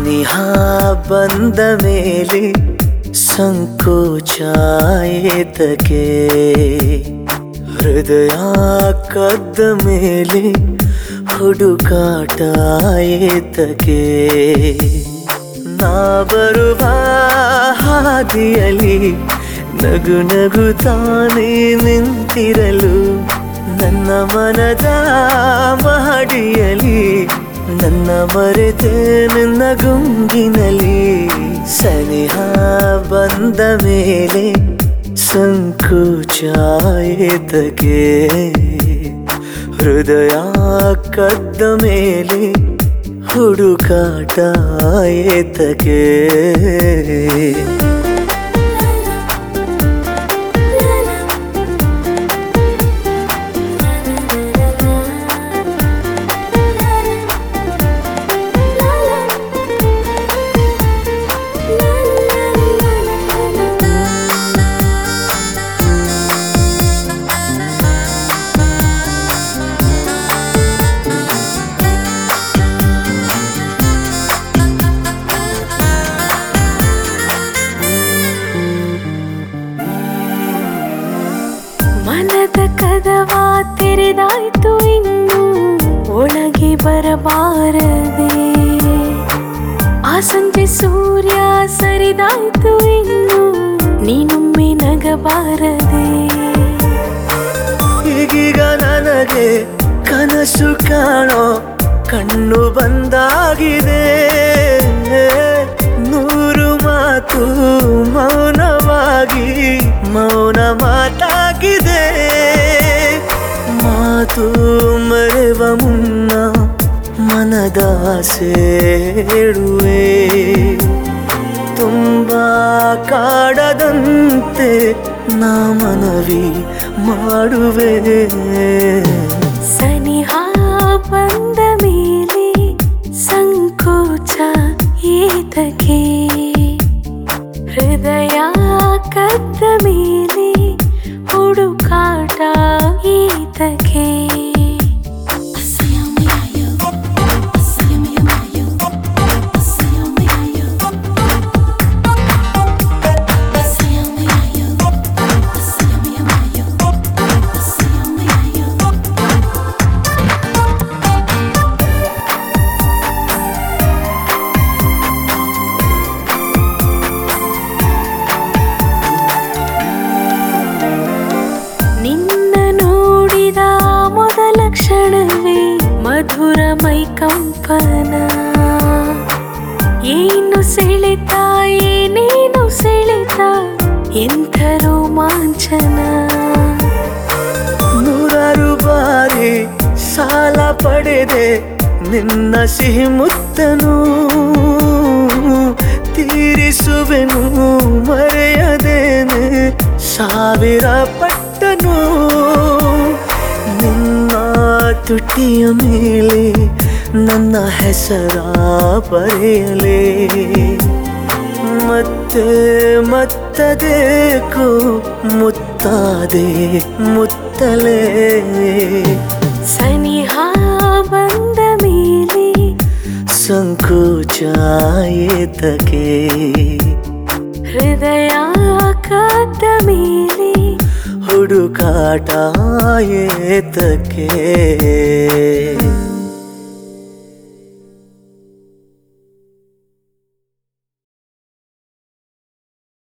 ಸನಿಹ ಬಂದ ಮೇಲೆ ಸಂಕೋಚ ಏತಕ್ಕೆ, ಹೃದಯ ಕದ್ದ ಮೇಲೆ ಹುಡುಕಾಟ ಏತಕ್ಕೆ. ನಾ ಬರುವ ಹಾದಿಯಲ್ಲಿ ನಗು ನಗುತ್ತಾನೆ ನಿಂತಿರಲು, ನನ್ನ ಮನದ ಮಹಡಿಯಲ್ಲಿ ನನ್ನ ಮರೆತೆ ನಿನ್ನ ಗುಂಗಿನಲ್ಲಿ. ಸನಿಹ ಬಂದ ಮೇಲೆ ಸಂಕೋಚ ಏತಕ್ಕೆ, ಹೃದಯ ಕದ್ದ ಮೇಲೆ ಹುಡುಕಾಟ ಏತಕ್ಕೆ. ಮನದ ಕದವ ತೆರೆದಾಯ್ತು, ಇನ್ನು ಒಳಗೆ ಬರಬಾರದೆ. ಆ ಸಂಜೆ ಸೂರ್ಯ ಸರಿದಾಯ್ತು, ಇನ್ನು ನೀನೊಮ್ಮೆ ನಗಬಾರದೆ. ಈಗೀಗ ನನಗೆ ಕನಸು ಕಾಣೋ ಕಣ್ಣು ಬಂದಾಗಿದೆ, ನೂರು ಮಾತು ಮೌನವಾಗಿ ಮೌನ ಮಾತಾಗಿದೆ. ಮಾತು ಮರೆವ ಮುನ್ನ ಮನದಾಸೆ ಹೇಳುವೆ, ತುಂಬ ಕಾಡದಂತೆ ನಾ ಮನವಿ ಮಾಡುವೆ. ಸನಿಹ ಬಂದ ಮೇಲೆ ಸಂಕೋಚ ಏತಕ್ಕೆ, ಹೃದಯ ಕದ್ದ ಮೇಲೆ ಹುಡುಕಾಟ ಏತಕ್ಕೆ. ಕ್ಷಣವೇ ಮಧುರ ಮೈಕಂಪನ, ಏನು ಸೆಳೆತ ಏನೇನು ಸೆಳೆತ ಎಂಥ ರೋಮಾಂಚನ. ನೂರಾರು ಬಾರಿ ಸಾಲ ಪಡೆದೆ ನಿನ್ನ ಸಿಹಿ ಮುತ್ತನು, ತೀರಿಸುವೆನು ಮರೆಯದೇನೆ ಸಾವಿರ ಪಟ್ಟನು. ನಿನ್ನ ತುಟಿಯ ಮೇಲೆ ನನ್ನ ಹೆಸರ ಬರೆಯಲೇ, ಮತ್ತೆ ಮತ್ತದೇಕೋ ಮುತ್ತಾದೆ ಮುತ್ತಲೇ. ಸನಿಹ ಬಂದ ಮೇಲೆ ಸಂಕೋಚ ಏತಕ್ಕೆ, ಹೃದಯ ಕದ್ದ ಮೇಲೆ ಹುಡುಕಾಟ ಏತಕ್ಕೆ.